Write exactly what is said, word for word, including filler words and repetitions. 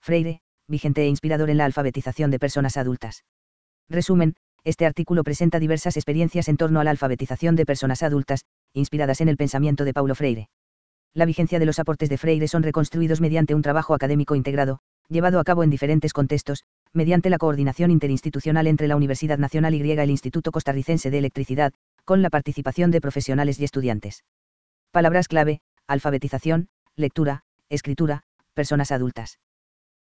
Freire, vigente e inspirador en la alfabetización de personas adultas. Resumen, este artículo presenta diversas experiencias en torno a la alfabetización de personas adultas, inspiradas en el pensamiento de Paulo Freire. La vigencia de los aportes de Freire son reconstruidos mediante un trabajo académico integrado, llevado a cabo en diferentes contextos, mediante la coordinación interinstitucional entre la Universidad Nacional y el Instituto Costarricense de Electricidad, con la participación de profesionales y estudiantes. Palabras clave: alfabetización, lectura, escritura, personas adultas.